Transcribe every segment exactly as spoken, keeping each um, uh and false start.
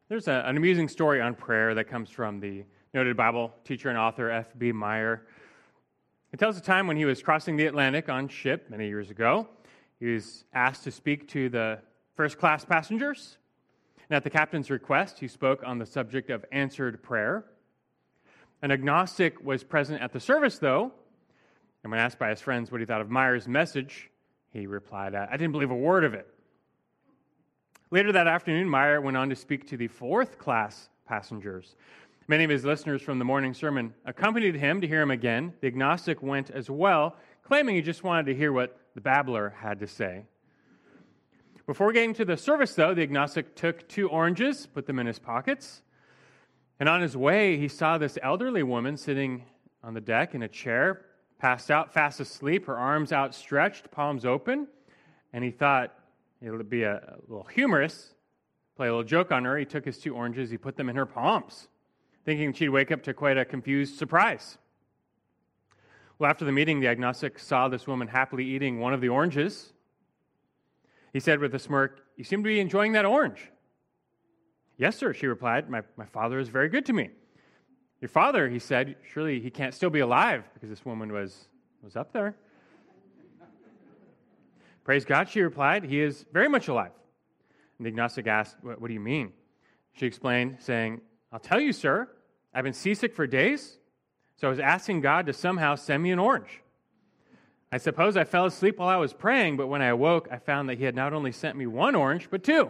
There's a, an amusing story on prayer that comes from the noted Bible teacher and author F B Meyer. It tells a time when he was crossing the Atlantic on ship many years ago. He was asked to speak to the first-class passengers, and at the captain's request, he spoke on the subject of answered prayer. An agnostic was present at the service, though, and when asked by his friends what he thought of Meyer's message, he replied, I didn't believe a word of it. Later that afternoon, Meyer went on to speak to the fourth-class passengers. Many of his listeners from the morning sermon accompanied him to hear him again. The agnostic went as well, claiming he just wanted to hear what the babbler had to say. Before getting to the service, though, the agnostic took two oranges, put them in his pockets, and on his way, he saw this elderly woman sitting on the deck in a chair, passed out, fast asleep, her arms outstretched, palms open, and he thought it would be a, a little humorous, play a little joke on her. He took his two oranges, he put them in her palms, thinking she'd wake up to quite a confused surprise. Well, after the meeting, the agnostic saw this woman happily eating one of the oranges. He said with a smirk, "You seem to be enjoying that orange." "Yes, sir," she replied. My, my father is very good to me." "Your father," he said, "surely he can't still be alive," because this woman was, was up there. "Praise God," she replied, "he is very much alive." And the agnostic asked, what, what do you mean? She explained, saying, "I'll tell you, sir, I've been seasick for days, so I was asking God to somehow send me an orange. I suppose I fell asleep while I was praying, but when I awoke, I found that he had not only sent me one orange, but two."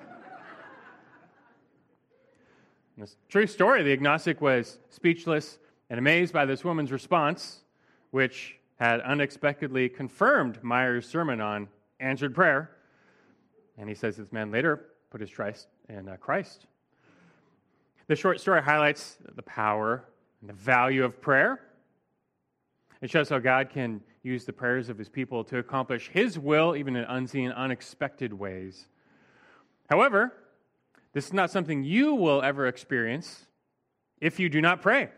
This true story, the agnostic was speechless and amazed by this woman's response, which had unexpectedly confirmed Meyer's sermon on answered prayer. And he says this man later put his trust in uh, Christ. The short story highlights the power and the value of prayer. It shows how God can use the prayers of his people to accomplish his will, even in unseen, unexpected ways. However, this is not something you will ever experience if you do not pray.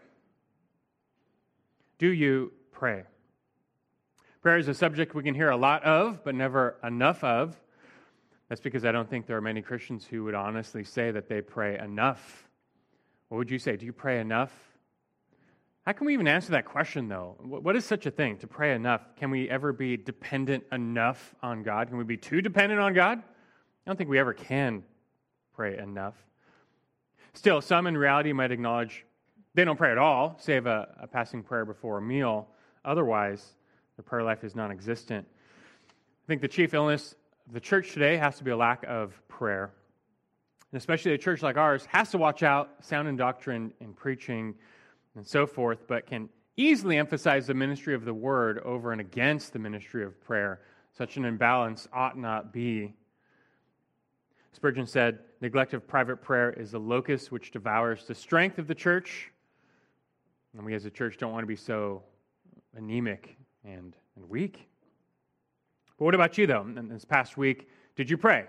Do you pray? Prayer is a subject we can hear a lot of, but never enough of. That's because I don't think there are many Christians who would honestly say that they pray enough. What would you say? Do you pray enough? How can we even answer that question, though? What is such a thing, to pray enough? Can we ever be dependent enough on God? Can we be too dependent on God? I don't think we ever can pray enough. Still, some in reality might acknowledge they don't pray at all, save a, a passing prayer before a meal. Otherwise, their prayer life is non-existent. I think the chief illness of the church today has to be a lack of prayer. And especially a church like ours has to watch out, sound in doctrine and preaching and so forth, but can easily emphasize the ministry of the word over and against the ministry of prayer. Such an imbalance ought not be. Spurgeon said, "Neglect of private prayer is the locust which devours the strength of the church." And we as a church don't want to be so anemic and, and weak. But what about you, though? In this past week, did you pray?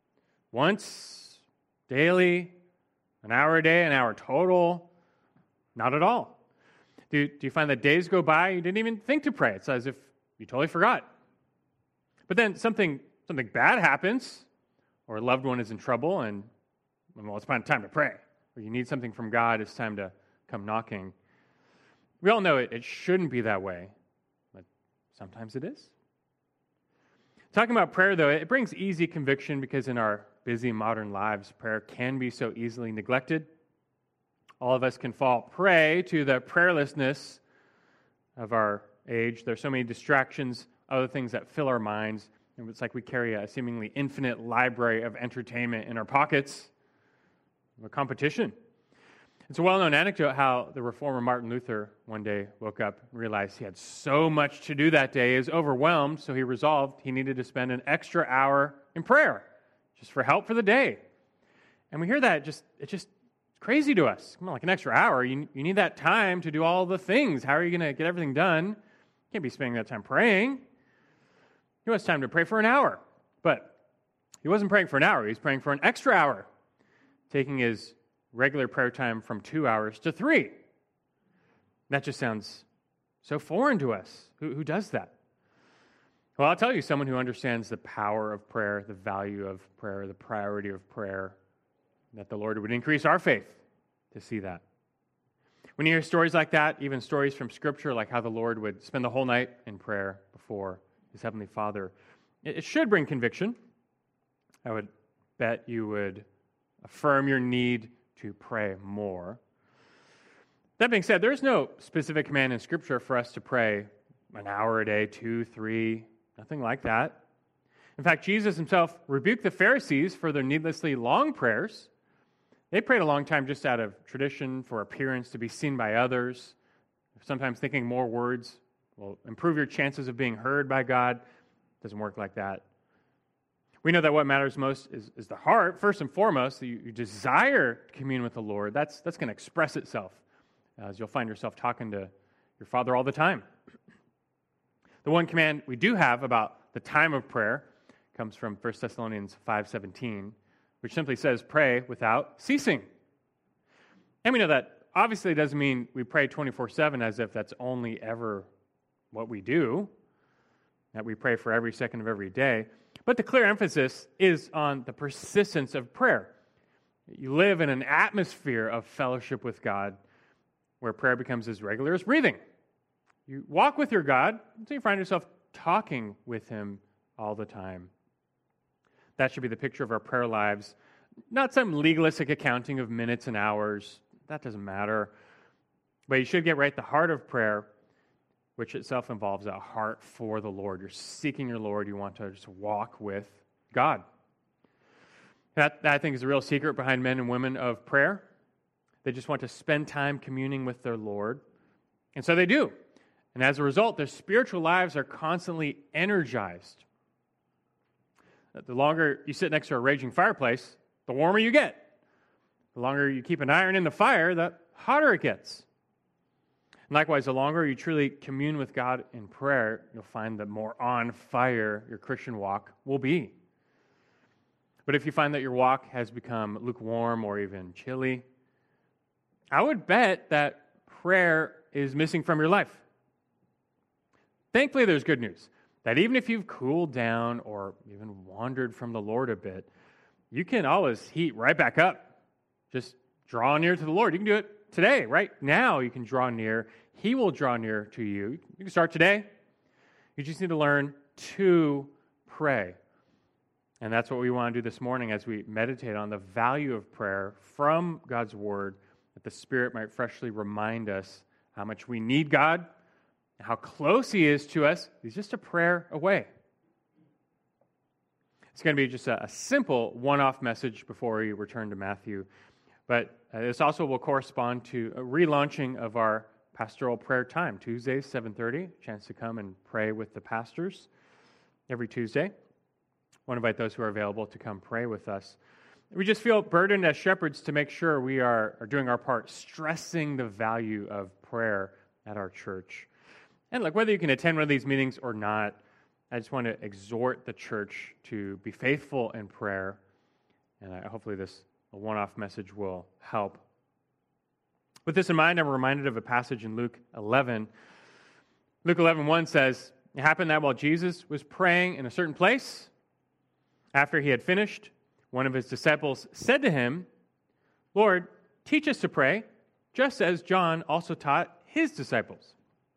Once? Daily? An hour a day? An hour total? Not at all. Do, do you find that days go by you didn't even think to pray? It's as if you totally forgot. But then something something bad happens, or a loved one is in trouble, and, well, it's time to pray. Or you need something from God, it's time to come knocking. We all know it, it shouldn't be that way, but sometimes it is. Talking about prayer, though, it brings easy conviction because in our busy modern lives, prayer can be so easily neglected. All of us can fall prey to the prayerlessness of our age. There are so many distractions, other things that fill our minds. And it's like we carry a seemingly infinite library of entertainment in our pockets. A competition. It's a well-known anecdote how the reformer Martin Luther one day woke up and realized he had so much to do that day. He was overwhelmed, so he resolved he needed to spend an extra hour in prayer just for help for the day. And we hear that, just it's just crazy to us. Come on, like an extra hour. You, you need that time to do all the things. How are you going to get everything done? You can't be spending that time praying. He wants time to pray for an hour. But he wasn't praying for an hour. He was praying for an extra hour, taking his regular prayer time from two hours to three. That just sounds so foreign to us. Who, who does that? Well, I'll tell you, someone who understands the power of prayer, the value of prayer, the priority of prayer. that the Lord would increase our faith to see that. When you hear stories like that, even stories from Scripture, like how the Lord would spend the whole night in prayer before his Heavenly Father, it should bring conviction. I would bet you would affirm your need to pray more. That being said, there is no specific command in Scripture for us to pray an hour a day, two, three, nothing like that. In fact, Jesus himself rebuked the Pharisees for their needlessly long prayers. They prayed a long time just out of tradition, for appearance, to be seen by others. Sometimes thinking more words will improve your chances of being heard by God. It doesn't work like that. We know that what matters most is, is the heart, first and foremost, that you, you desire to commune with the Lord. That's, that's going to express itself as you'll find yourself talking to your Father all the time. The one command we do have about the time of prayer comes from First Thessalonians five seventeen, which simply says, pray without ceasing. And we know that obviously doesn't mean we pray twenty-four seven as if that's only ever what we do, that we pray for every second of every day. But the clear emphasis is on the persistence of prayer. You live in an atmosphere of fellowship with God where prayer becomes as regular as breathing. You walk with your God until you find yourself talking with him all the time. That should be the picture of our prayer lives, not some legalistic accounting of minutes and hours. That doesn't matter. But you should get right the heart of prayer, which itself involves a heart for the Lord. You're seeking your Lord. You want to just walk with God. That, that I think, is the real secret behind men and women of prayer. They just want to spend time communing with their Lord. And so they do. And as a result, their spiritual lives are constantly energized. The longer you sit next to a raging fireplace, the warmer you get. The longer you keep an iron in the fire, the hotter it gets. And likewise, the longer you truly commune with God in prayer, you'll find that more on fire your Christian walk will be. But if you find that your walk has become lukewarm or even chilly, I would bet that prayer is missing from your life. Thankfully, there's good news. That even if you've cooled down or even wandered from the Lord a bit, you can always heat right back up. Just draw near to the Lord. You can do it today, right now. You can draw near. He will draw near to you. You can start today. You just need to learn to pray. And that's what we want to do this morning as we meditate on the value of prayer from God's Word, that the Spirit might freshly remind us how much we need God, how close He is to us. He's just a prayer away. It's going to be just a, a simple one-off message before we return to Matthew. But uh, this also will correspond to a relaunching of our pastoral prayer time. Tuesdays, seven thirty, chance to come and pray with the pastors every Tuesday. I want to invite those who are available to come pray with us. We just feel burdened as shepherds to make sure we are, are doing our part, stressing the value of prayer at our church. And look, whether you can attend one of these meetings or not, I just want to exhort the church to be faithful in prayer. And I, hopefully this one-off message will help. With this in mind, I'm reminded of a passage in Luke eleven. Luke eleven one says, "It happened that while Jesus was praying in a certain place, after he had finished, one of his disciples said to him, 'Lord, teach us to pray, just as John also taught his disciples.'"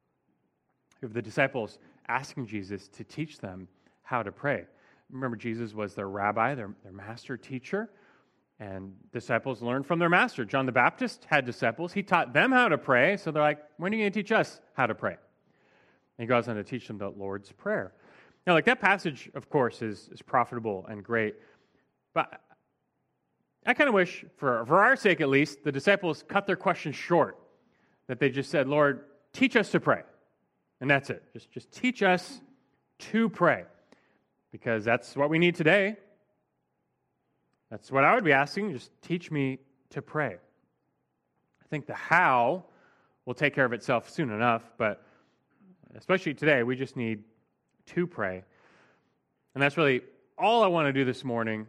Of the disciples asking Jesus to teach them how to pray. Remember, Jesus was their rabbi, their, their master teacher, and disciples learned from their master. John the Baptist had disciples. He taught them how to pray, so they're like, when are you going to teach us how to pray? And he goes on to teach them the Lord's Prayer. Now, like that passage, of course, is, is profitable and great, but I kind of wish, for, for our sake at least, the disciples cut their question short, that they just said, "Lord, teach us to pray." And that's it. Just, just teach us to pray, because that's what we need today. That's what I would be asking. Just teach me to pray. I think the how will take care of itself soon enough, but especially today, we just need to pray. And that's really all I want to do this morning.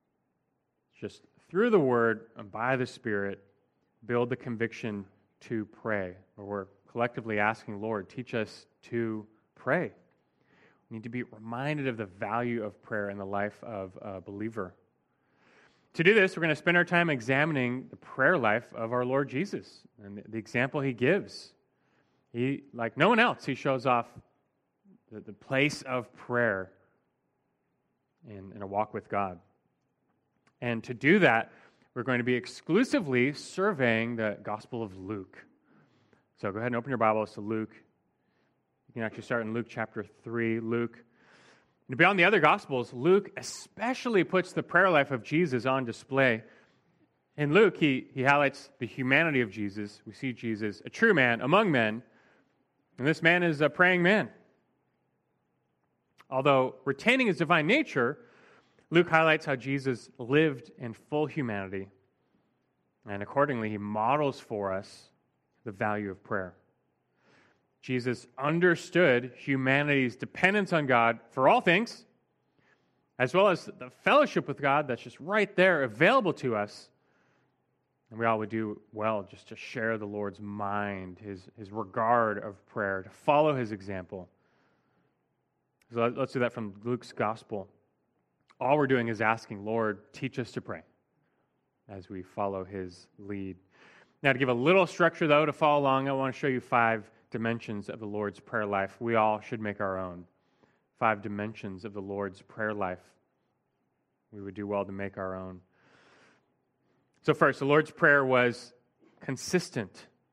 Just through the Word and by the Spirit, build the conviction to pray, where we're collectively asking, Lord, teach us to pray. We need to be reminded of the value of prayer in the life of a believer. To do this, we're going to spend our time examining the prayer life of our Lord Jesus and the, the example he gives. He, like no one else, he shows off the, the place of prayer in, in a walk with God. And to do that, we're going to be exclusively surveying the Gospel of Luke. So go ahead and open your Bibles to Luke. You can actually start in Luke chapter three. Luke. And beyond the other Gospels, Luke especially puts the prayer life of Jesus on display. In Luke, he, he highlights the humanity of Jesus. We see Jesus, a true man among men, and this man is a praying man. Although retaining his divine nature, Luke highlights how Jesus lived in full humanity, and accordingly, he models for us the value of prayer. Jesus understood humanity's dependence on God for all things, as well as the fellowship with God that's just right there available to us. And we all would do well just to share the Lord's mind, his, his regard of prayer, to follow his example. So let's do that from Luke's gospel. All we're doing is asking, Lord, teach us to pray as we follow his lead. Now, to give a little structure, though, to follow along, I want to show you five dimensions of the Lord's prayer life. We all should make our own. Five dimensions of the Lord's prayer life. We would do well to make our own. So first, the Lord's Prayer was consistent.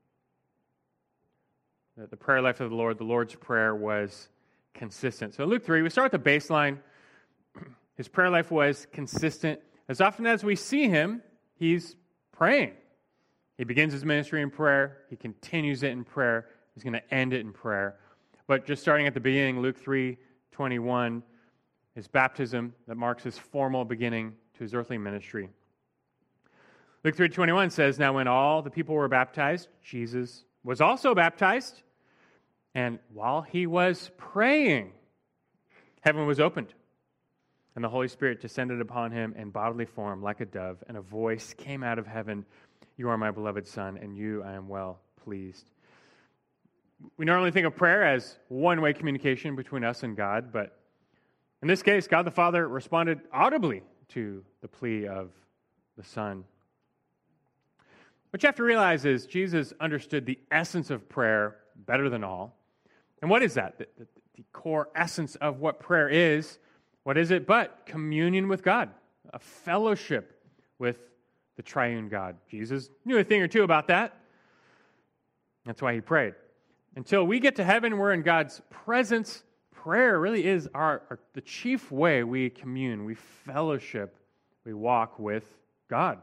The prayer life of the Lord, the Lord's Prayer was consistent. So in Luke three, we start with the baseline. His prayer life was consistent. As often as we see him, he's praying. He begins his ministry in prayer. He continues it in prayer. He's going to end it in prayer. But just starting at the beginning, Luke three twenty-one, his baptism that marks his formal beginning to his earthly ministry. Luke three twenty-one says, "Now when all the people were baptized, Jesus was also baptized, and while he was praying, heaven was opened, and the Holy Spirit descended upon him in bodily form like a dove, and a voice came out of heaven, 'You are my beloved Son, and you I am well pleased.'" We normally think of prayer as one-way communication between us and God, but in this case, God the Father responded audibly to the plea of the Son. What you have to realize is Jesus understood the essence of prayer better than all. And what is that? The, the, the core essence of what prayer is, what is it but communion with God, a fellowship with the triune God. Jesus knew a thing or two about that. That's why he prayed. Until we get to heaven, we're in God's presence. Prayer really is our, our the chief way we commune, we fellowship, we walk with God.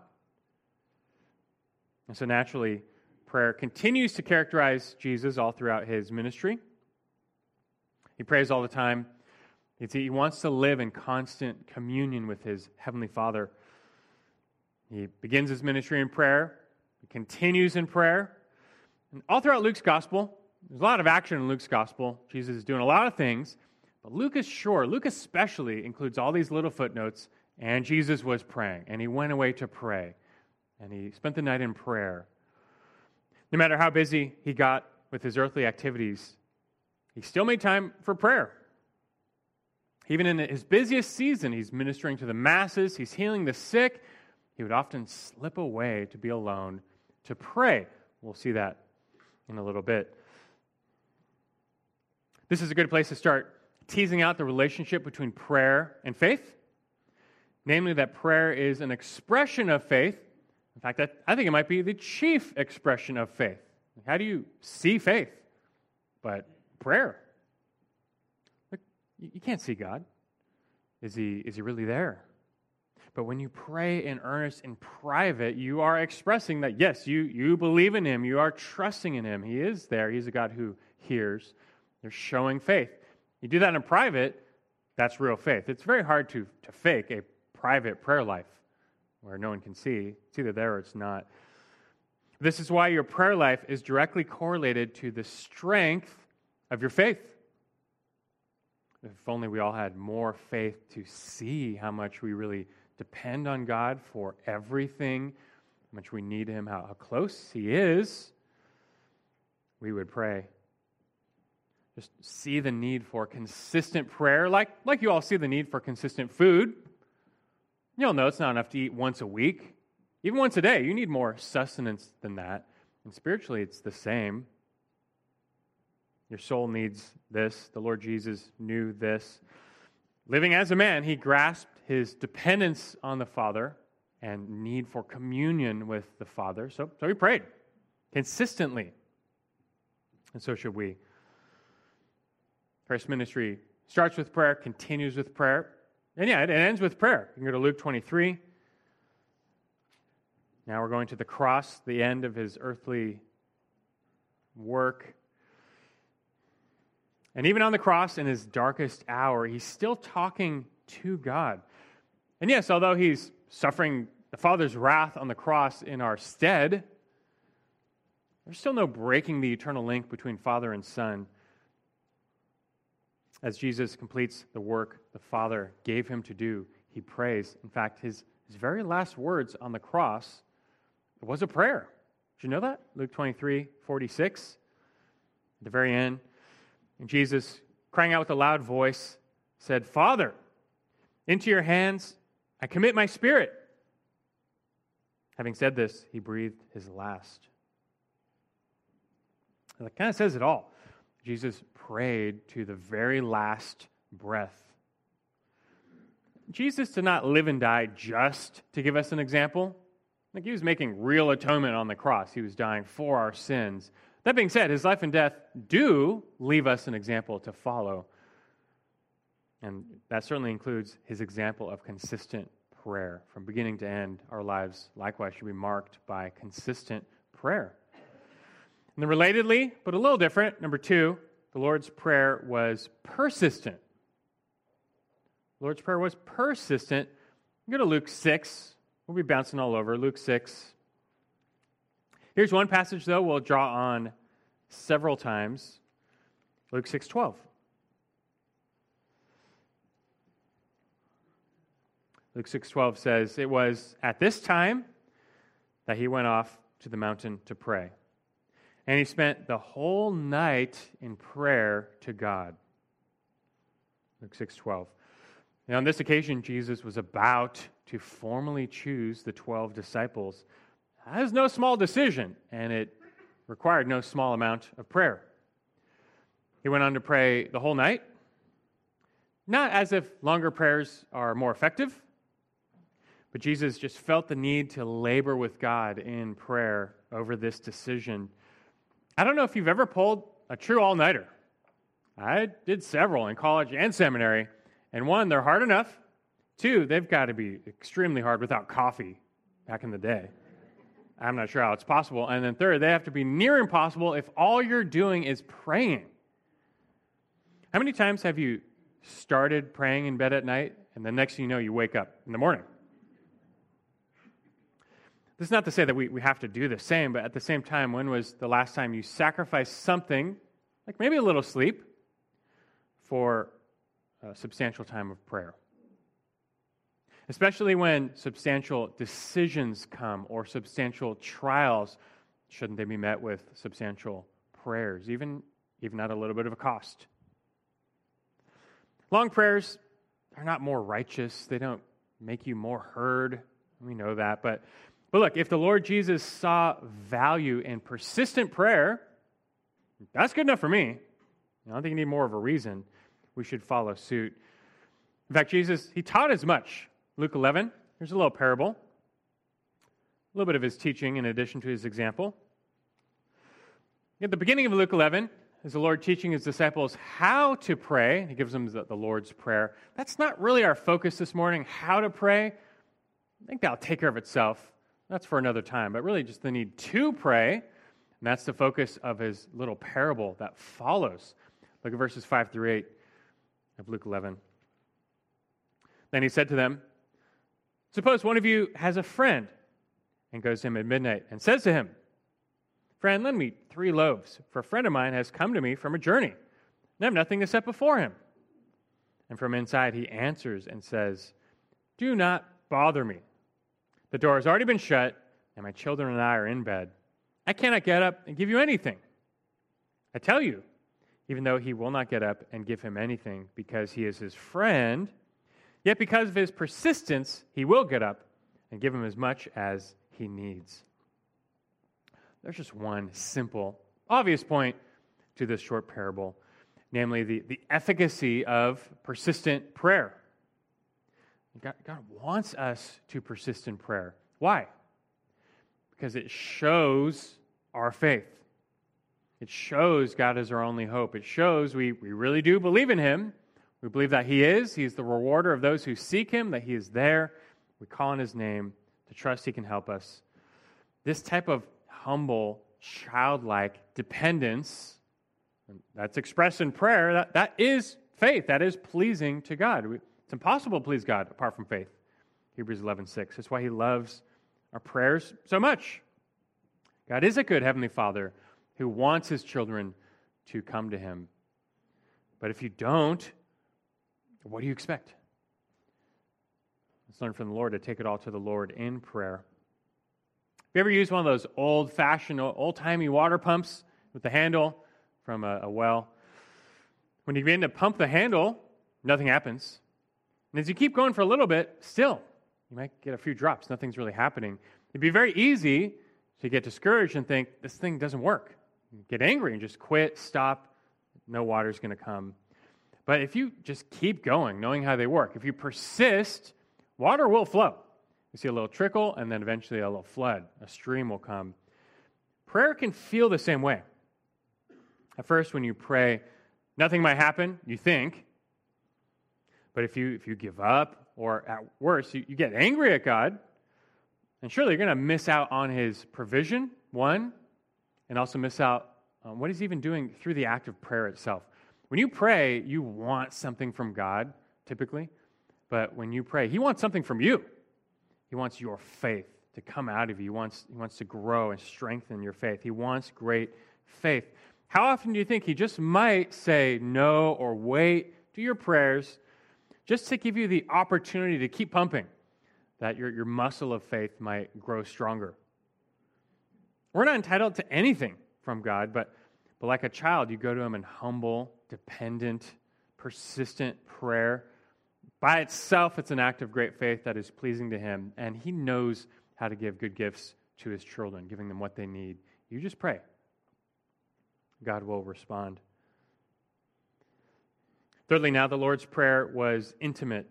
And so naturally, prayer continues to characterize Jesus all throughout his ministry. He prays all the time. He wants to live in constant communion with his heavenly Father. He begins his ministry in prayer. He continues in prayer. And all throughout Luke's gospel, there's a lot of action in Luke's gospel. Jesus is doing a lot of things. But Luke is sure. Luke especially includes all these little footnotes. And Jesus was praying. And he went away to pray. And he spent the night in prayer. No matter how busy he got with his earthly activities, he still made time for prayer. Even in his busiest season, he's ministering to the masses, he's healing the sick. He would often slip away to be alone to pray. We'll see that in a little bit. This is a good place to start teasing out the relationship between prayer and faith. Namely, that prayer is an expression of faith. In fact, I think it might be the chief expression of faith. How do you see faith? But prayer. Look, you can't see God. Is he, is he really there? But when you pray in earnest in private, you are expressing that, yes, you, you believe in him. You are trusting in him. He is there. He's a God who hears. You're showing faith. You do that in private, that's real faith. It's very hard to, to fake a private prayer life where no one can see. It's either there or it's not. This is why your prayer life is directly correlated to the strength of your faith. If only we all had more faith to see how much we really depend on God for everything, how much we need him, how, how close he is, we would pray. Just see the need for consistent prayer, like, like you all see the need for consistent food. You'll know it's not enough to eat once a week, even once a day. You need more sustenance than that. And spiritually, it's the same. Your soul needs this. The Lord Jesus knew this. Living as a man, he grasped his dependence on the Father and need for communion with the Father. So, so he prayed consistently. And so should we. Christ's ministry starts with prayer, continues with prayer. And yeah, it ends with prayer. You can go to Luke twenty-three. Now we're going to the cross, the end of his earthly work. And even on the cross, in his darkest hour, he's still talking to God. And yes, although he's suffering the Father's wrath on the cross in our stead, there's still no breaking the eternal link between Father and Son. As Jesus completes the work the Father gave him to do, he prays. In fact, his, his very last words on the cross was a prayer. Did you know that? Luke twenty-three, forty-six. At the very end, and Jesus, crying out with a loud voice, said, "Father, into your hands I commit my spirit." Having said this, he breathed his last. And that kind of says it all. Jesus prayed to the very last breath. Jesus did not live and die just to give us an example. Like, he was making real atonement on the cross. He was dying for our sins. That being said, his life and death do leave us an example to follow. And that certainly includes his example of consistent prayer. From beginning to end, our lives likewise should be marked by consistent prayer. And then relatedly, but a little different, number two, the Lord's Prayer was persistent. The Lord's Prayer was persistent. Go to Luke six. We'll be bouncing all over. Luke six. Here's one passage, though, we'll draw on several times. Luke six twelve. Luke six twelve says, "It was at this time that he went off to the mountain to pray. And he spent the whole night in prayer to God." Luke six twelve. And on this occasion, Jesus was about to formally choose the twelve disciples. That is no small decision, and it required no small amount of prayer. He went on to pray the whole night, not as if longer prayers are more effective, but Jesus just felt the need to labor with God in prayer over this decision. I don't know if you've ever pulled a true all-nighter. I did several in college and seminary, and one, they're hard enough. Two, they've got to be extremely hard without coffee back in the day. I'm not sure how it's possible. And then third, they have to be near impossible if all you're doing is praying. How many times have you started praying in bed at night, and the next thing you know, you wake up in the morning? This is not to say that we, we have to do the same, but at the same time, when was the last time you sacrificed something, like maybe a little sleep, for a substantial time of prayer? Especially when substantial decisions come or substantial trials, shouldn't they be met with substantial prayers, even, even at a little bit of a cost? Long prayers are not more righteous. They don't make you more heard. We know that. But, but look, if the Lord Jesus saw value in persistent prayer, that's good enough for me. I don't think you need more of a reason. We should follow suit. In fact, Jesus, he taught as much. Luke eleven, here's a little parable. A little bit of his teaching in addition to his example. At the beginning of Luke eleven, is the Lord teaching his disciples how to pray. He gives them the, the Lord's Prayer. That's not really our focus this morning, how to pray. I think that'll take care of itself. That's for another time. But really just the need to pray, and that's the focus of his little parable that follows. Look at verses five through eight of Luke eleven. Then he said to them, "Suppose one of you has a friend and goes to him at midnight and says to him, 'Friend, lend me three loaves, for a friend of mine has come to me from a journey, and I have nothing to set before him.' And from inside he answers and says, 'Do not bother me. The door has already been shut, and my children and I are in bed. I cannot get up and give you anything.' I tell you, even though he will not get up and give him anything because he is his friend, Yet because of his persistence, he will get up and give him as much as he needs. There's just one simple, obvious point to this short parable, namely the, the efficacy of persistent prayer. God, God wants us to persist in prayer. Why? Because it shows our faith. It shows God is our only hope. It shows we, we really do believe in him. We believe that he is. He's the rewarder of those who seek him, that he is there. We call on his name to trust he can help us. This type of humble, childlike dependence, that's expressed in prayer, that, that is faith. That is pleasing to God. It's impossible to please God apart from faith. Hebrews eleven six. That's why he loves our prayers so much. God is a good heavenly Father who wants his children to come to him. But if you don't, what do you expect? Let's learn from the Lord to take it all to the Lord in prayer. Have you ever used one of those old-fashioned, old-timey water pumps with the handle from a, a well? When you begin to pump the handle, nothing happens. And as you keep going for a little bit, still, you might get a few drops. Nothing's really happening. It'd be very easy to get discouraged and think, this thing doesn't work. Get angry and just quit, stop. No water's going to come. But if you just keep going, knowing how they work, if you persist, water will flow. You see a little trickle, and then eventually a little flood. A stream will come. Prayer can feel the same way. At first, when you pray, nothing might happen, you think. But if you if you give up, or at worst, you, you get angry at God, and surely you're going to miss out on his provision, one, and also miss out on what he's even doing through the act of prayer itself. When you pray, you want something from God, typically. But when you pray, he wants something from you. He wants your faith to come out of you. He wants, he wants to grow and strengthen your faith. He wants great faith. How often do you think he just might say no or wait to your prayers just to give you the opportunity to keep pumping, that your, your muscle of faith might grow stronger? We're not entitled to anything from God, but, but like a child, you go to him in humble, dependent, persistent prayer. By itself, it's an act of great faith that is pleasing to him, and he knows how to give good gifts to his children, giving them what they need. You just pray. God will respond. Thirdly, now the Lord's Prayer was intimate.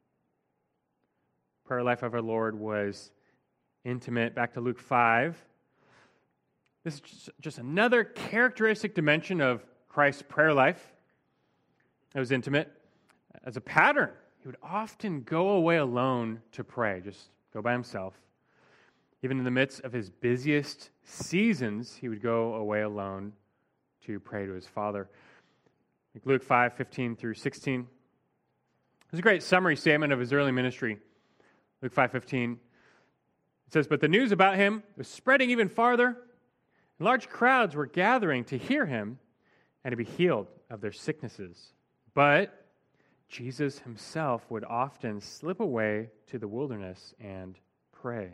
Prayer life of our Lord was intimate. Back to Luke five. This is just, just another characteristic dimension of Christ's prayer life. It was intimate. As a pattern, he would often go away alone to pray, just go by himself. Even in the midst of his busiest seasons, he would go away alone to pray to his Father. Luke five, fifteen through sixteen. There's a great summary statement of his early ministry. Luke five, fifteen. It says, "But the news about him was spreading even farther, and large crowds were gathering to hear him and to be healed of their sicknesses. But Jesus himself would often slip away to the wilderness and pray."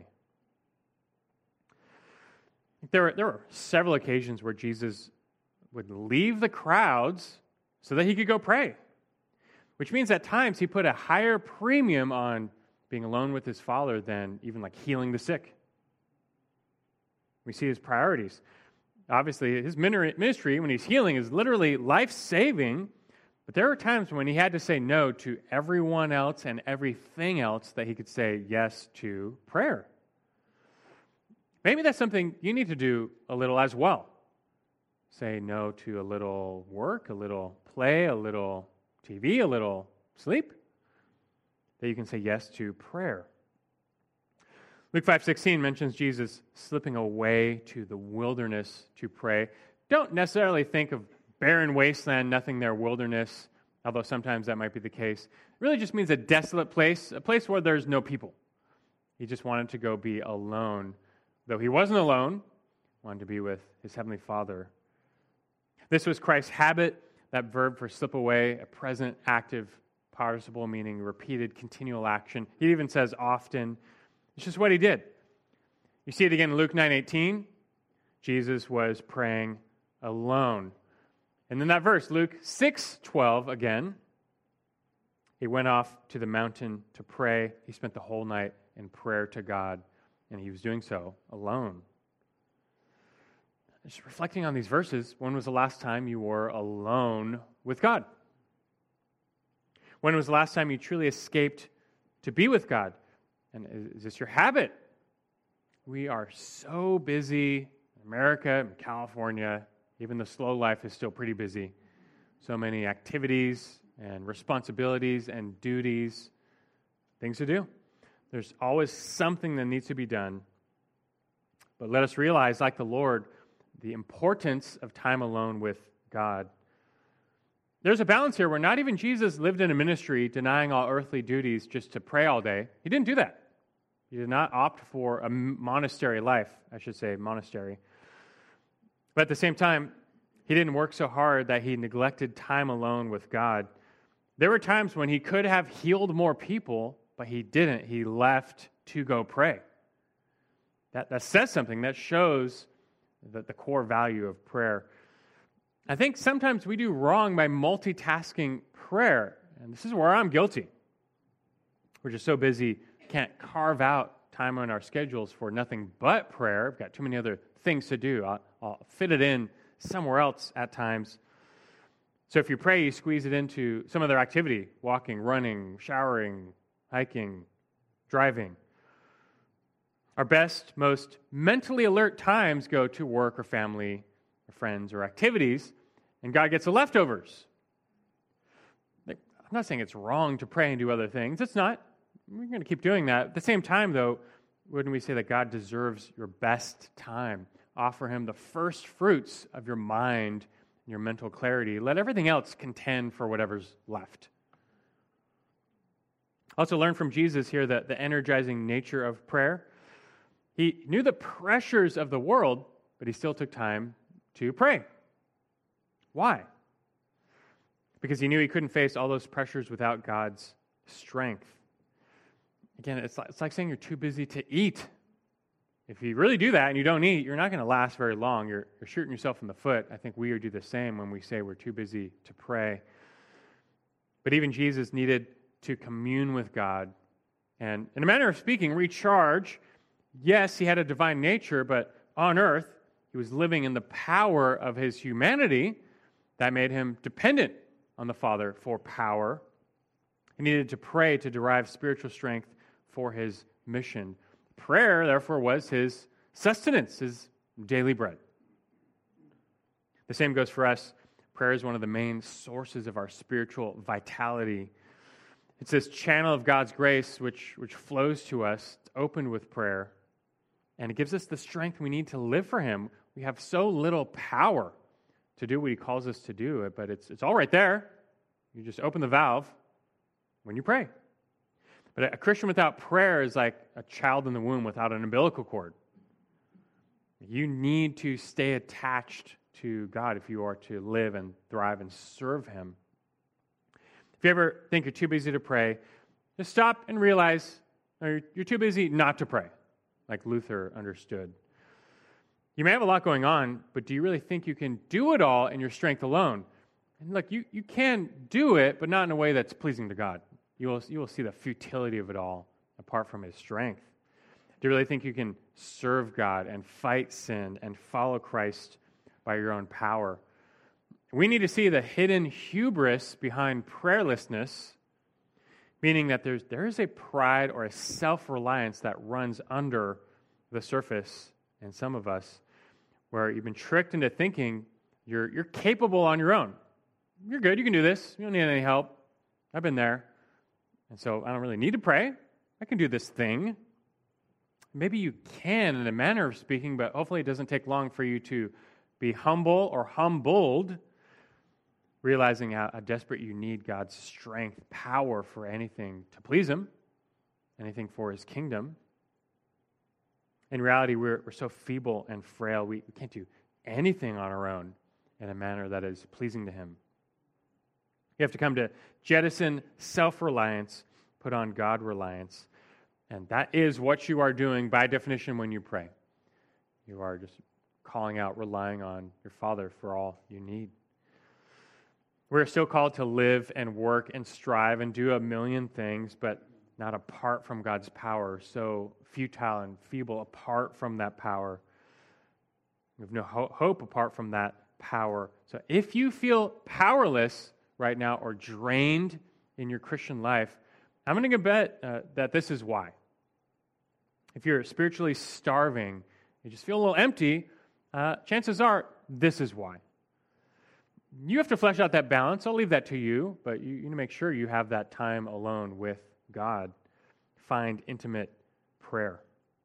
There were, there were several occasions where Jesus would leave the crowds so that he could go pray, which means at times he put a higher premium on being alone with his Father than even like healing the sick. We see his priorities. Obviously, his ministry, when he's healing, is literally life-saving, but there were times when he had to say no to everyone else and everything else that he could say yes to prayer. Maybe that's something you need to do a little as well. Say no to a little work, a little play, a little T V, a little sleep, that you can say yes to prayer. Luke five sixteen mentions Jesus slipping away to the wilderness to pray. Don't necessarily think of barren wasteland, nothing there, wilderness, although sometimes that might be the case. It really just means a desolate place, a place where there's no people. He just wanted to go be alone. Though he wasn't alone, wanted to be with his heavenly Father. This was Christ's habit, that verb for slip away, a present active participle, meaning repeated continual action. He even says often. It's just what he did. You see it again in Luke nine eighteen. Jesus was praying alone. And then that verse, Luke six twelve again. He went off to the mountain to pray. He spent the whole night in prayer to God, and he was doing so alone. Just reflecting on these verses, when was the last time you were alone with God? When was the last time you truly escaped to be with God? And is this your habit? We are so busy in America and California. Even the slow life is still pretty busy. So many activities and responsibilities and duties, things to do. There's always something that needs to be done. But let us realize, like the Lord, the importance of time alone with God. There's a balance here where not even Jesus lived in a ministry denying all earthly duties just to pray all day. He didn't do that. He did not opt for a monastery life, I should say, monastery. But at the same time, he didn't work so hard that he neglected time alone with God. There were times when he could have healed more people, but he didn't. He left to go pray. That, that says something. That shows the, the core value of prayer. I think sometimes we do wrong by multitasking prayer. And this is where I'm guilty. We're just so busy, can't carve out time on our schedules for nothing but prayer. I've got too many other things to do. I'll, I'll fit it in somewhere else at times. So if you pray, you squeeze it into some other activity, walking, running, showering, hiking, driving. Our best, most mentally alert times go to work or family or friends or activities, and God gets the leftovers. I'm not saying it's wrong to pray and do other things. It's not. We're going to keep doing that. At the same time, though, wouldn't we say that God deserves your best time? Offer him the first fruits of your mind and your mental clarity. Let everything else contend for whatever's left. Also learn from Jesus here that the energizing nature of prayer. He knew the pressures of the world, but he still took time to pray. Why? Because he knew he couldn't face all those pressures without God's strength. Again, it's like, it's like saying you're too busy to eat. If you really do that and you don't eat, you're not going to last very long. You're, you're shooting yourself in the foot. I think we do the same when we say we're too busy to pray. But even Jesus needed to commune with God and, in a manner of speaking, recharge. Yes, he had a divine nature, but on earth, he was living in the power of his humanity that made him dependent on the Father for power. He needed to pray to derive spiritual strength for his mission. Prayer, therefore, was his sustenance, his daily bread. The same goes for us. Prayer is one of the main sources of our spiritual vitality. It's this channel of God's grace which, which flows to us, opened with prayer, and it gives us the strength we need to live for him. We have so little power to do what he calls us to do, but it's, it's all right there. You just open the valve when you pray. But a Christian without prayer is like a child in the womb without an umbilical cord. You need to stay attached to God if you are to live and thrive and serve him. If you ever think you're too busy to pray, just stop and realize you're too busy not to pray, like Luther understood. You may have a lot going on, but do you really think you can do it all in your strength alone? And look, you, you can do it, but not in a way that's pleasing to God. You will, you will see the futility of it all apart from his strength. Do you really think you can serve God and fight sin and follow Christ by your own power? We need to see the hidden hubris behind prayerlessness, meaning that there's, there is a pride or a self-reliance that runs under the surface in some of us, where you've been tricked into thinking you're, you're capable on your own. You're good, you can do this. You don't need any help. I've been there. And so I don't really need to pray. I can do this thing. Maybe you can in a manner of speaking, but hopefully it doesn't take long for you to be humble or humbled, realizing how, how desperate you need God's strength, power for anything to please him, anything for his kingdom. In reality, we're, we're so feeble and frail, we, we can't do anything on our own in a manner that is pleasing to him. You have to come to jettison self-reliance, put on God-reliance. And that is what you are doing by definition when you pray. You are just calling out, relying on your Father for all you need. We're still called to live and work and strive and do a million things, but not apart from God's power. So futile and feeble apart from that power. We have no ho- hope apart from that power. So if you feel powerless right now or drained in your Christian life, I'm going to bet uh, that this is why. If you're spiritually starving, you just feel a little empty, uh, chances are this is why. You have to flesh out that balance. I'll leave that to you, but you, you need to make sure you have that time alone with God. Find intimate prayer.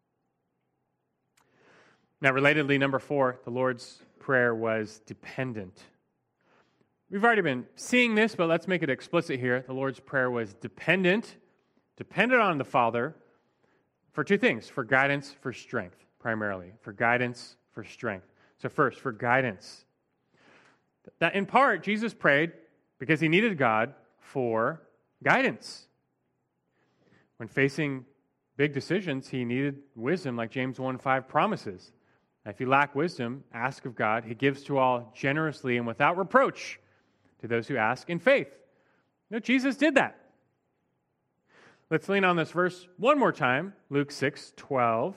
Now, relatedly, number four, the Lord's Prayer was dependent. We've already been seeing this, but let's make it explicit here. The Lord's Prayer was dependent, dependent on the Father for two things, for guidance, for strength, primarily. For guidance, for strength. So first, for guidance. That in part, Jesus prayed because he needed God for guidance. When facing big decisions, he needed wisdom, like James one five promises. If you lack wisdom, ask of God. He gives to all generously and without reproach to those who ask in faith. You know, Jesus did that. Let's lean on this verse one more time, Luke six twelve.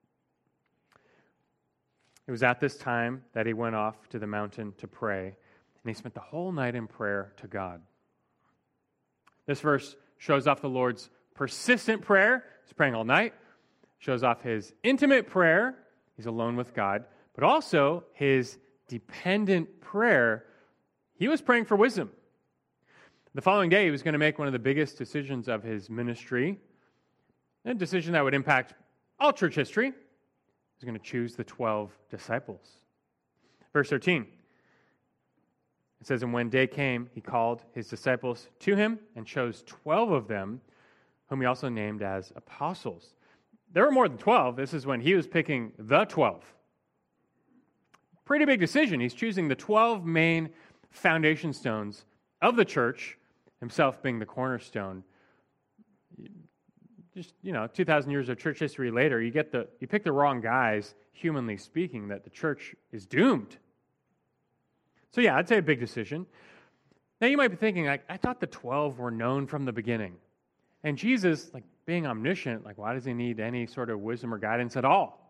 It was at this time that he went off to the mountain to pray, and he spent the whole night in prayer to God. This verse shows off the Lord's persistent prayer. He's praying all night. Shows off his intimate prayer. He's alone with God. But also his dependent prayer. He was praying for wisdom. The following day, he was going to make one of the biggest decisions of his ministry, a decision that would impact all church history. He was going to choose the twelve disciples. Verse thirteen, it says, "And when day came, he called his disciples to him and chose twelve of them, whom he also named as apostles." There were more than twelve. This is when he was picking the twelve. Pretty big decision. He's choosing the twelve main foundation stones of the church, himself being the cornerstone. Just, you know, two thousand years of church history later, you get the you pick the wrong guys, humanly speaking, that the church is doomed. So yeah, I'd say a big decision. Now you might be thinking, like, I thought the twelve were known from the beginning. And Jesus, like being omniscient, like why does he need any sort of wisdom or guidance at all?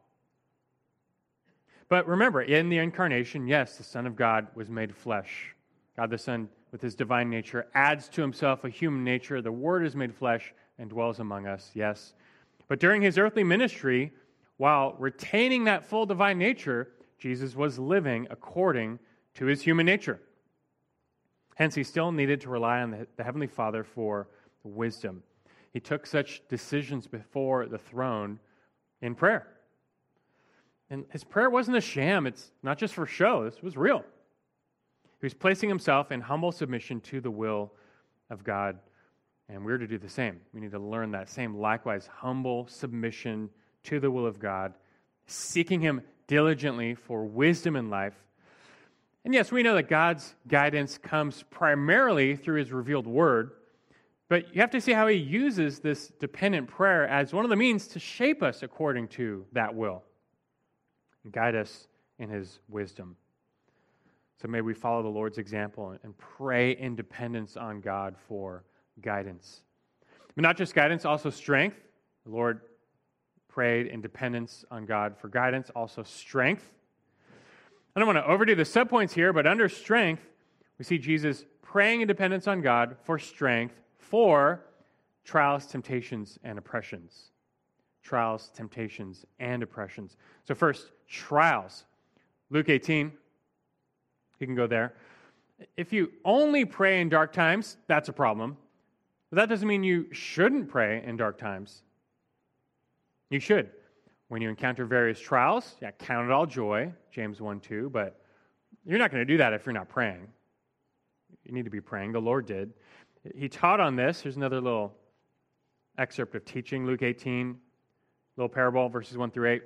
But remember, in the incarnation, yes, the Son of God was made flesh. God the Son, with his divine nature, adds to himself a human nature. The Word is made flesh and dwells among us, yes. But during his earthly ministry, while retaining that full divine nature, Jesus was living according to his human nature. Hence, he still needed to rely on the, the Heavenly Father for wisdom. He took such decisions before the throne in prayer. And his prayer wasn't a sham. It's not just for show. This was real. He was placing himself in humble submission to the will of God. And we're to do the same. We need to learn that same, likewise, humble submission to the will of God, seeking him diligently for wisdom in life. And yes, we know that God's guidance comes primarily through his revealed word, but you have to see how he uses this dependent prayer as one of the means to shape us according to that will and guide us in his wisdom. So may we follow the Lord's example and pray in dependence on God for guidance. But not just guidance, also strength. The Lord prayed in dependence on God for guidance, also strength. I don't want to overdo the subpoints here, but under strength, we see Jesus praying in dependence on God for strength for trials, temptations, and oppressions. Trials, temptations, and oppressions. So first, trials. Luke eighteen, you can go there. If you only pray in dark times, that's a problem. But that doesn't mean you shouldn't pray in dark times. You should. When you encounter various trials, yeah, count it all joy, James one two, but you're not going to do that if you're not praying. You need to be praying. The Lord did. He taught on this. Here's another little excerpt of teaching, Luke eighteen, little parable, verses one through eight.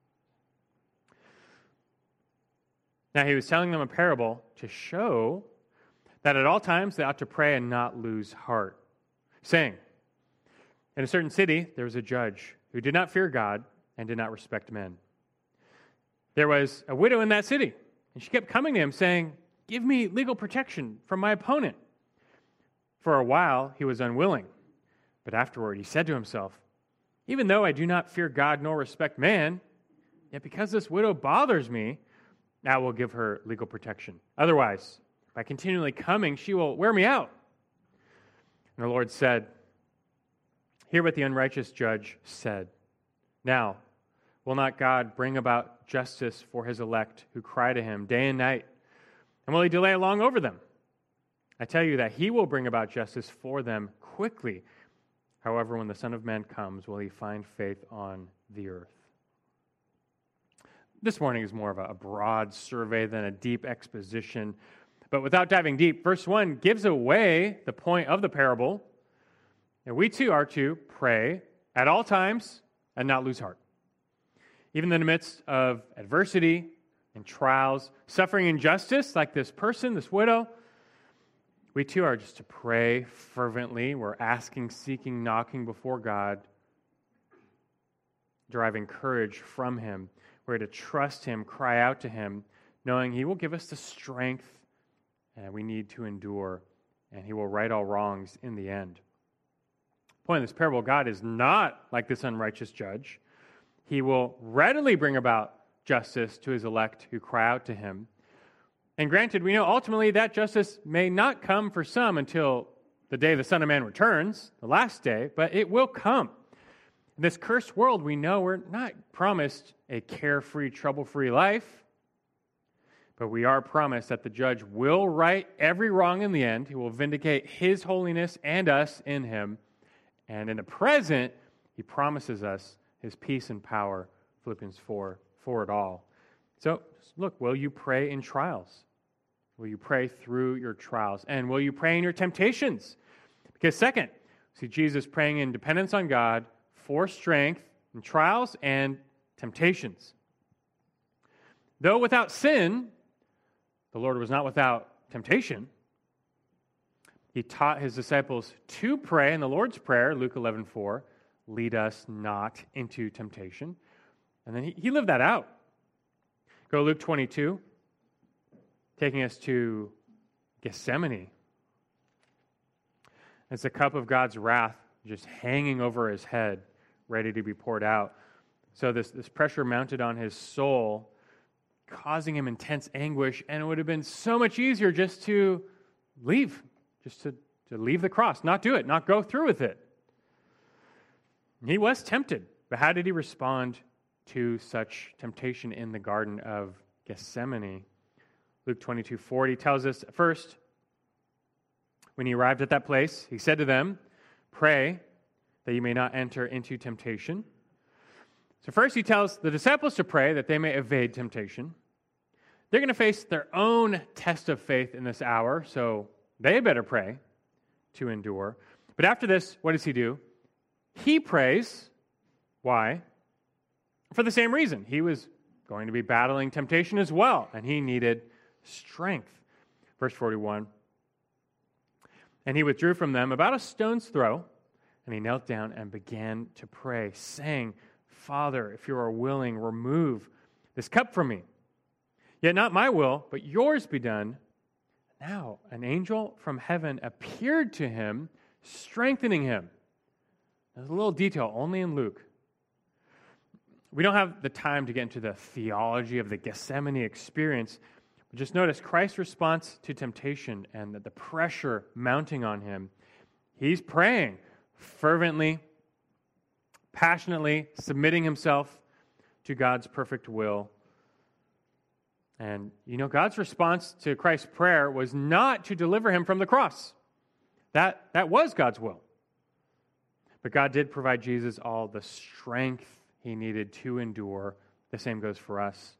Now, he was telling them a parable to show that at all times they ought to pray and not lose heart, saying, in a certain city there was a judge who did not fear God and did not respect men. There was a widow in that city, and she kept coming to him saying, give me legal protection from my opponent." For a while he was unwilling, but afterward he said to himself, "Even though I do not fear God nor respect man, yet because this widow bothers me, I will give her legal protection. Otherwise, by continually coming, she will wear me out." And the Lord said, "Hear what the unrighteous judge said. Now, will not God bring about justice for his elect who cry to him day and night? And will he delay long over them? I tell you that he will bring about justice for them quickly. However, when the Son of Man comes, will he find faith on the earth?" This morning is more of a broad survey than a deep exposition. But without diving deep, verse one gives away the point of the parable. And we too are to pray at all times and not lose heart. Even in the midst of adversity and trials, suffering injustice like this person, this widow, we too are just to pray fervently. We're asking, seeking, knocking before God, deriving courage from him. We're to trust him, cry out to him, knowing he will give us the strength and we need to endure, and he will right all wrongs in the end. The point of this parable, God is not like this unrighteous judge. He will readily bring about justice to his elect who cry out to him. And granted, we know ultimately that justice may not come for some until the day the Son of Man returns, the last day, but it will come. In this cursed world, we know we're not promised a carefree, trouble-free life, but we are promised that the judge will right every wrong in the end. He will vindicate his holiness and us in him. And in the present, he promises us his peace and power, Philippians four, for it all. So, look, will you pray in trials? Will you pray through your trials? And will you pray in your temptations? Because second, see Jesus praying in dependence on God for strength in trials and temptations. Though without sin, the Lord was not without temptation. He taught his disciples to pray in the Lord's Prayer, Luke eleven four, "Lead us not into temptation." And then he, he lived that out. Go to Luke twenty-two, taking us to Gethsemane. It's the cup of God's wrath just hanging over his head, ready to be poured out. So this, this pressure mounted on his soul, causing him intense anguish, and it would have been so much easier just to leave, just to, to leave the cross, not do it, not go through with it. He was tempted, but how did he respond to such temptation in the Garden of Gethsemane? Luke twenty-two forty tells us, first, when he arrived at that place, he said to them, "Pray that you may not enter into temptation." So first he tells the disciples to pray that they may evade temptation. They're going to face their own test of faith in this hour, so they better pray to endure. But after this, what does he do? He prays. Why? For the same reason. He was going to be battling temptation as well, and he needed strength. Verse forty-one, "And he withdrew from them about a stone's throw, and he knelt down and began to pray, saying, 'Father, if you are willing, remove this cup from me. Yet not my will, but yours be done.' Now an angel from heaven appeared to him, strengthening him." There's a little detail only in Luke. We don't have the time to get into the theology of the Gethsemane experience, but just notice Christ's response to temptation and the pressure mounting on him. He's praying fervently, passionately, submitting himself to God's perfect will. And, you know, God's response to Christ's prayer was not to deliver him from the cross. That, that was God's will. But God did provide Jesus all the strength he needed to endure. The same goes for us.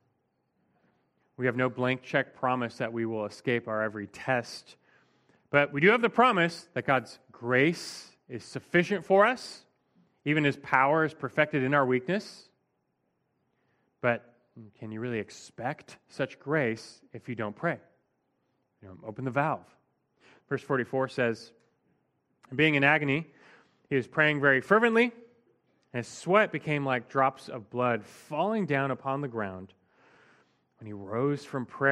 We have no blank check promise that we will escape our every test. But we do have the promise that God's grace is sufficient for us. Even his power is perfected in our weakness. But can you really expect such grace if you don't pray? You know, open the valve. Verse forty-four says, "Being in agony, he was praying very fervently, and his sweat became like drops of blood falling down upon the ground. When he rose from prayer,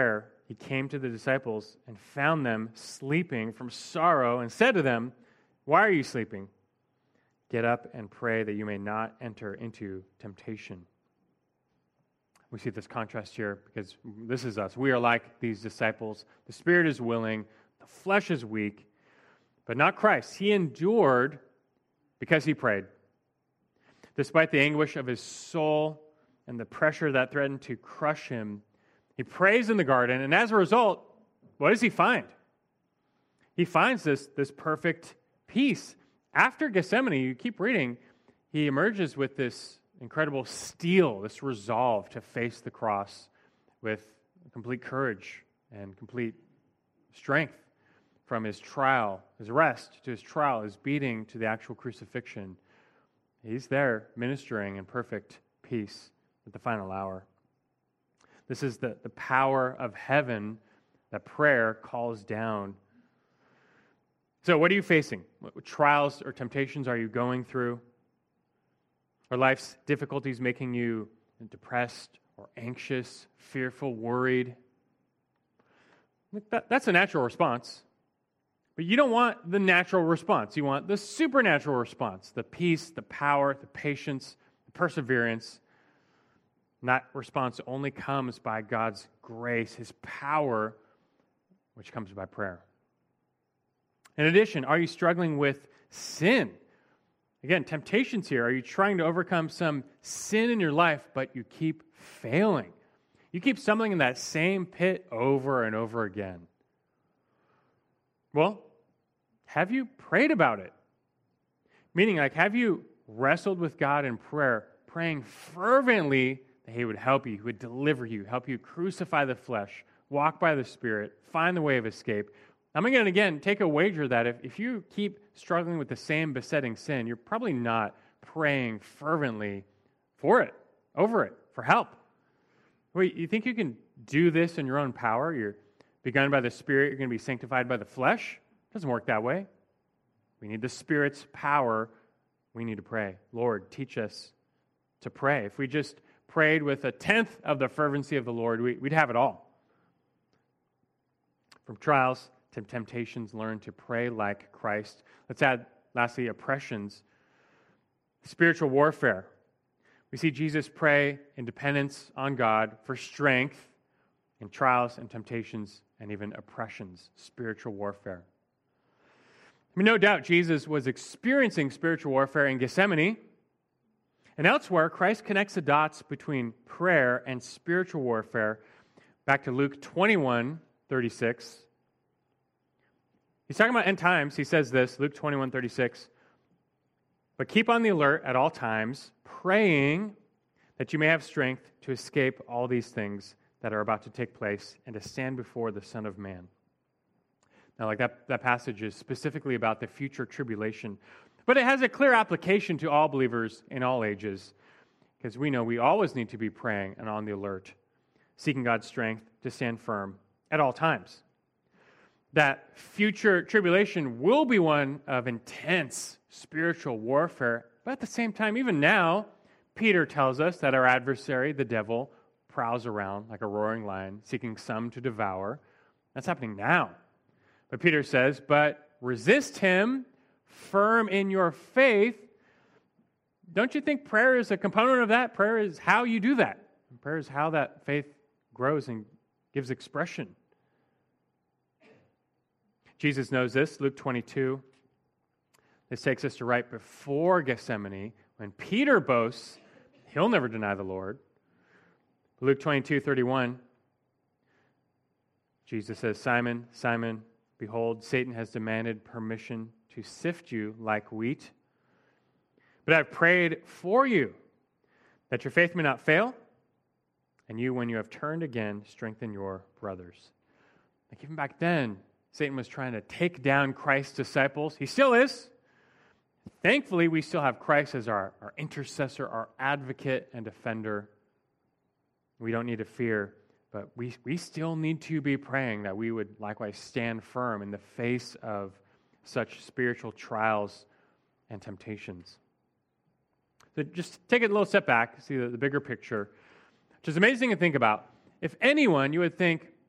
he came to the disciples and found them sleeping from sorrow and said to them, "Why are you sleeping? Get up and pray that you may not enter into temptation." We see this contrast here because this is us. We are like these disciples. The spirit is willing, the flesh is weak, but not Christ. He endured because he prayed. Despite the anguish of his soul and the pressure that threatened to crush him, he prays in the garden, and as a result, what does he find? He finds this, this perfect peace. After Gethsemane, you keep reading, he emerges with this incredible steel, this resolve to face the cross with complete courage and complete strength. From his trial, his arrest to his trial, his beating to the actual crucifixion, he's there ministering in perfect peace at the final hour. This is the, the power of heaven that prayer calls down. So what are you facing? What trials or temptations are you going through? Are life's difficulties making you depressed or anxious, fearful, worried? That, that's a natural response. But you don't want the natural response. You want the supernatural response, the peace, the power, the patience, the perseverance. And that response only comes by God's grace, his power, which comes by prayer. In addition, are you struggling with sin? Again, temptations here. Are you trying to overcome some sin in your life, but you keep failing? You keep stumbling in that same pit over and over again. Well, have you prayed about it? Meaning, like, have you wrestled with God in prayer, praying fervently that he would help you, he would deliver you, help you crucify the flesh, walk by the Spirit, find the way of escape? I'm going to, again, take a wager that if, if you keep struggling with the same besetting sin, you're probably not praying fervently for it, over it, for help. Wait, you think you can do this in your own power? You're begun by the Spirit, you're going to be sanctified by the flesh? It doesn't work that way. We need the Spirit's power. We need to pray. Lord, teach us to pray. If we just prayed with a tenth of the fervency of the Lord, we, we'd have it all. From trials to temptations, learn to pray like Christ. Let's add, lastly, oppressions. Spiritual warfare. We see Jesus pray in dependence on God for strength in trials and temptations and even oppressions, spiritual warfare. I mean, no doubt Jesus was experiencing spiritual warfare in Gethsemane. And elsewhere, Christ connects the dots between prayer and spiritual warfare. Back to Luke twenty-one thirty-six. He's talking about end times. He says this, Luke twenty-one thirty-six. But keep on the alert at all times, praying that you may have strength to escape all these things that are about to take place and to stand before the Son of Man. Now, like that, that passage is specifically about the future tribulation, but it has a clear application to all believers in all ages, because we know we always need to be praying and on the alert, seeking God's strength to stand firm at all times. That future tribulation will be one of intense spiritual warfare, but at the same time, even now, Peter tells us that our adversary, the devil, prowls around like a roaring lion, seeking some to devour. That's happening now. But Peter says, but resist him, firm in your faith. Don't you think prayer is a component of that? Prayer is how you do that. Prayer is how that faith grows and gives expression. Jesus knows this, Luke twenty-two. This takes us to right before Gethsemane, when Peter boasts he'll never deny the Lord. Luke twenty-two thirty-one, Jesus says, Simon, Simon, behold, Satan has demanded permission to sift you like wheat. But I've prayed for you, that your faith may not fail, and you, when you have turned again, strengthen your brothers. Like even back then, Satan was trying to take down Christ's disciples. He still is. Thankfully, we still have Christ as our, our intercessor, our advocate and defender. We don't need to fear, but we, we still need to be praying that we would likewise stand firm in the face of such spiritual trials and temptations. So just take it a little step back, see the, the bigger picture, which is amazing to think about. If anyone, you would think,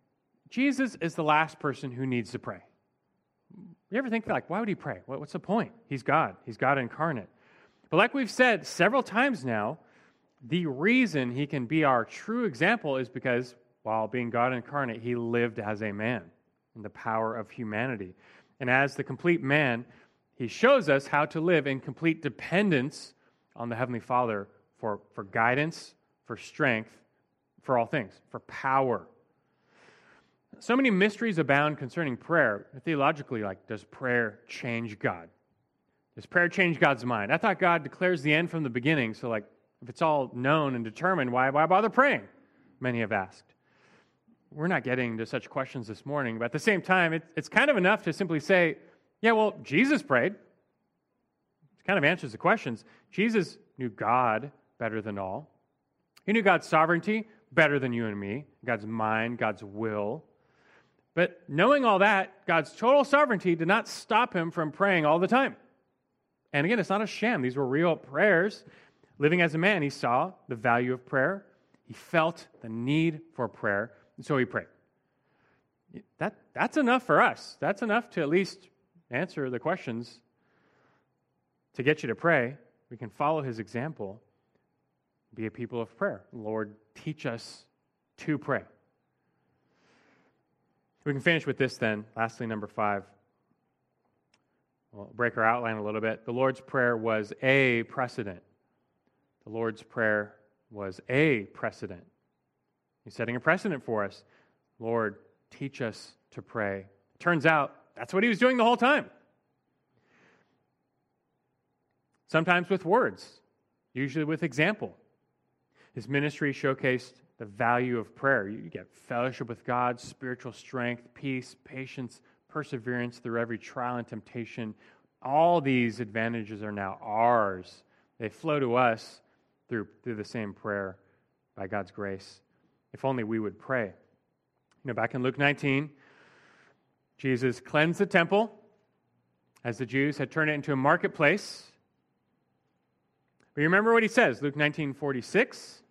Jesus is the last person who needs to pray. You ever think, like, why would he pray? What, what's the point? He's God. He's God incarnate. But like we've said several times now, the reason he can be our true example is because while being God incarnate, he lived as a man in the power of humanity. And as the complete man, he shows us how to live in complete dependence on the Heavenly Father for, for guidance, for strength, for all things, for power. So many mysteries abound concerning prayer. Theologically, like, does prayer change God? Does prayer change God's mind? I thought God declares the end from the beginning, so like, if it's all known and determined, why, why bother praying? Many have asked. We're not getting to such questions this morning, but at the same time, it, it's kind of enough to simply say, yeah, well, Jesus prayed. It kind of answers the questions. Jesus knew God better than all. He knew God's sovereignty better than you and me, God's mind, God's will. But knowing all that, God's total sovereignty did not stop him from praying all the time. And again, it's not a sham. These were real prayers. Living as a man, he saw the value of prayer. He felt the need for prayer, and so he prayed. That, that's enough for us. That's enough to at least answer the questions. To get you to pray, we can follow his example, be a people of prayer. Lord, teach us to pray. We can finish with this then. Lastly, number five. We'll break our outline a little bit. The Lord's Prayer was a precedent. The Lord's Prayer was a precedent. He's setting a precedent for us. Lord, teach us to pray. Turns out, that's what he was doing the whole time. Sometimes with words, usually with example. His ministry showcased the value of prayer. You get fellowship with God, spiritual strength, peace, patience, perseverance through every trial and temptation. All these advantages are now ours. They flow to us through, through the same prayer by God's grace. If only we would pray. You know, back in Luke nineteen, Jesus cleansed the temple as the Jews had turned it into a marketplace. But you remember what he says, Luke nineteen forty-six,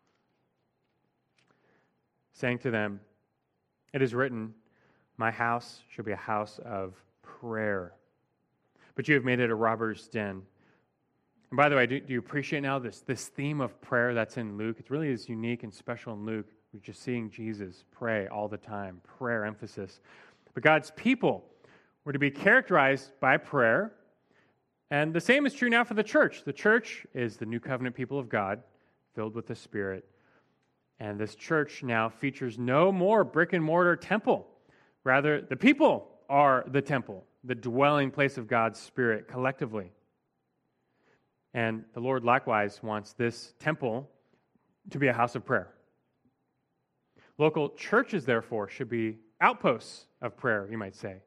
saying to them, "It is written, my house shall be a house of prayer, but you have made it a robber's den." And by the way, do, do you appreciate now this, this theme of prayer that's in Luke? It really is unique and special in Luke. We're just seeing Jesus pray all the time, prayer emphasis. But God's people were to be characterized by prayer, and the same is true now for the church. The church is the new covenant people of God, filled with the Spirit. And this church now features no more brick and mortar temple. Rather, the people are the temple, the dwelling place of God's Spirit collectively. And the Lord likewise wants this temple to be a house of prayer. Local churches, therefore, should be outposts of prayer, you might say.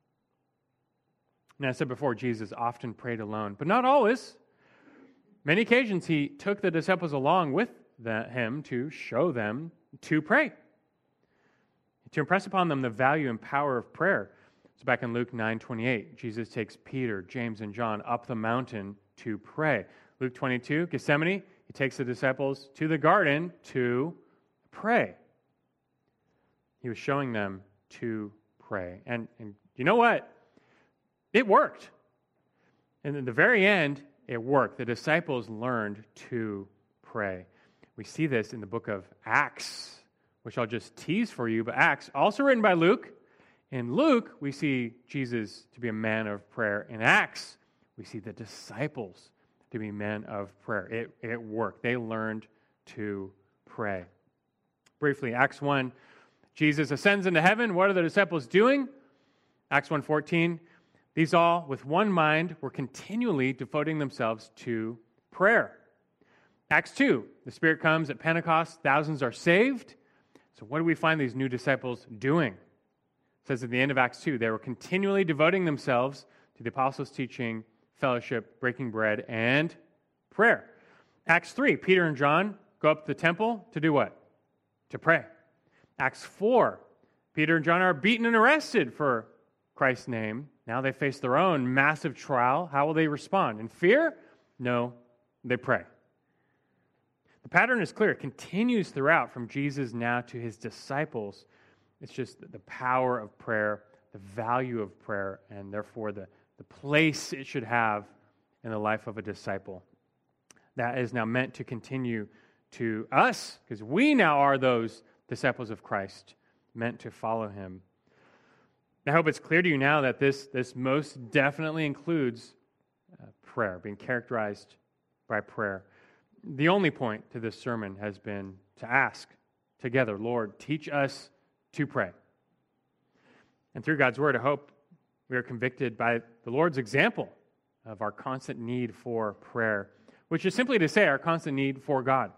Now, I said before, Jesus often prayed alone, but not always. Many occasions, he took the disciples along with the, him to show them to pray, to impress upon them the value and power of prayer. So back in Luke nine twenty-eight, Jesus takes Peter, James, and John up the mountain to pray. Luke twenty-two, Gethsemane, he takes the disciples to the garden to pray. He was showing them to pray. And, and you know what? It worked. And in the very end, it worked. The disciples learned to pray. We see this in the book of Acts, which I'll just tease for you, but Acts, also written by Luke. In Luke, we see Jesus to be a man of prayer. In Acts, we see the disciples to be men of prayer. It, it worked. They learned to pray. Briefly, Acts one, Jesus ascends into heaven. What are the disciples doing? Acts one fourteen, these all, with one mind, were continually devoting themselves to prayer. Acts two, the Spirit comes at Pentecost, thousands are saved. So what do we find these new disciples doing? It says at the end of Acts two, they were continually devoting themselves to the apostles' teaching, fellowship, breaking bread, and prayer. Acts three, Peter and John go up to the temple to do what? To pray. Acts four, Peter and John are beaten and arrested for Christ's name. Now they face their own massive trial. How will they respond? In fear? No, they pray. The pattern is clear. It continues throughout from Jesus now to his disciples. It's just the power of prayer, the value of prayer, and therefore the, the place it should have in the life of a disciple. That is now meant to continue to us, because we now are those disciples of Christ, meant to follow him. I hope it's clear to you now that this, this most definitely includes uh, prayer, being characterized by prayer. The only point to this sermon has been to ask together, Lord, teach us to pray. And through God's word, I hope we are convicted by the Lord's example of our constant need for prayer, which is simply to say our constant need for God.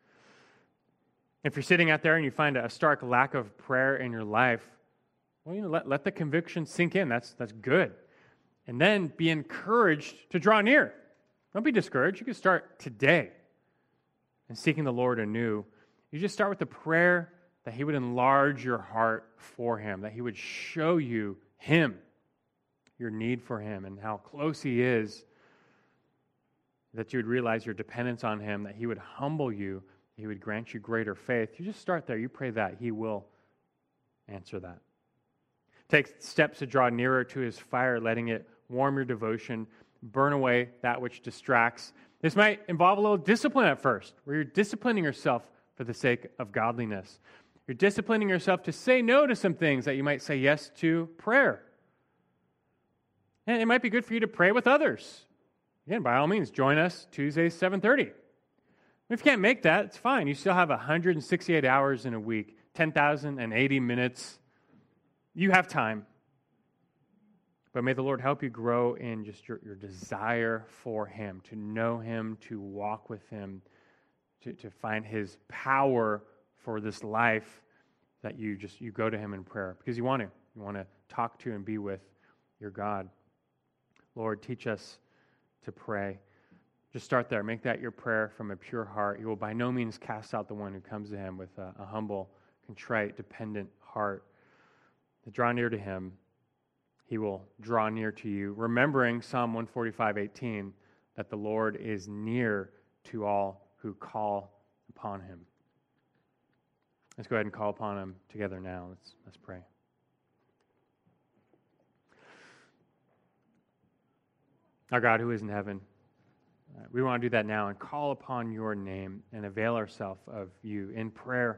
If you're sitting out there and you find a stark lack of prayer in your life, well, you know, let, let the conviction sink in. That's, that's good. And then be encouraged to draw near. Don't be discouraged. You can start today in seeking the Lord anew. You just start with the prayer that he would enlarge your heart for him, that he would show you him, your need for him, and how close he is, that you would realize your dependence on him, that he would humble you, he would grant you greater faith. You just start there. You pray that. He will answer that. Take steps to draw nearer to his fire, letting it warm your devotion, burn away that which distracts. This might involve a little discipline at first, where you're disciplining yourself for the sake of godliness. You're disciplining yourself to say no to some things that you might say yes to prayer. And it might be good for you to pray with others. Again, by all means, join us Tuesdays, seven thirty. If you can't make that, it's fine. You still have one hundred sixty-eight hours in a week, ten thousand eighty minutes. You have time. But may the Lord help you grow in just your, your desire for him, to know him, to walk with him, to, to find his power for this life, that you just you go to him in prayer because you want to. You want to talk to and be with your God. Lord, teach us to pray. Just start there. Make that your prayer from a pure heart. You will by no means cast out the one who comes to him with a, a humble, contrite, dependent heart. To draw near to him, he will draw near to you, remembering Psalm one forty-five, eighteen, that the Lord is near to all who call upon him. Let's go ahead and call upon him together now. Let's, let's pray. Our God who is in heaven, uh, we want to do that now and call upon your name and avail ourselves of you in prayer.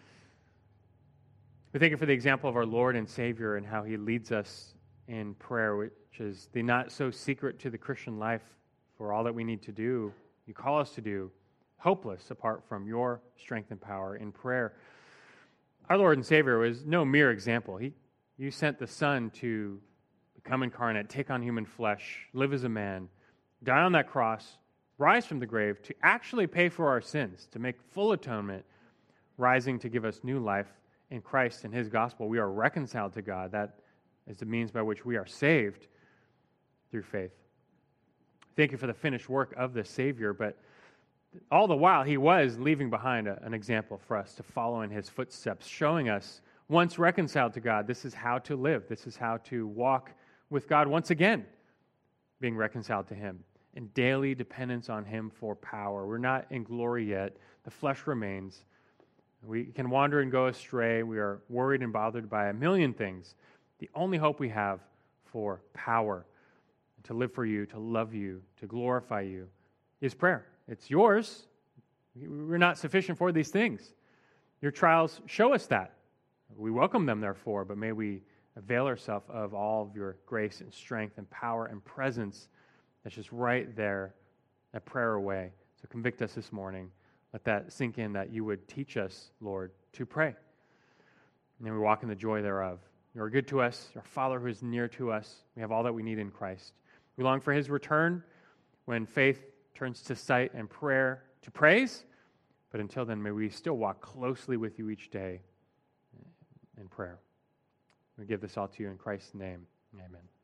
We thank you for the example of our Lord and Savior and how he leads us in prayer, which is the not so secret to the Christian life for all that we need to do, you call us to do, hopeless apart from your strength and power in prayer. Our Lord and Savior was no mere example. He, you sent the Son to become incarnate, take on human flesh, live as a man, die on that cross, rise from the grave to actually pay for our sins, to make full atonement, rising to give us new life in Christ and his gospel. We are reconciled to God. That is the means by which we are saved through faith. Thank you for the finished work of the Savior, but all the while he was leaving behind a, an example for us to follow in his footsteps, showing us, once reconciled to God, this is how to live. This is how to walk with God once again, being reconciled to him, in daily dependence on him for power. We're not in glory yet. The flesh remains. We can wander and go astray. We are worried and bothered by a million things. The only hope we have for power, to live for you, to love you, to glorify you, is prayer. It's yours. We're not sufficient for these things. Your trials show us that. We welcome them, therefore, but may we avail ourselves of all of your grace and strength and power and presence that's just right there, that prayer away. So convict us this morning. Let that sink in, that you would teach us, Lord, to pray. And then we walk in the joy thereof. You are good to us, our Father who is near to us. We have all that we need in Christ. We long for his return when faith turns to sight and prayer to praise. But until then, may we still walk closely with you each day in prayer. We give this all to you in Christ's name. Amen.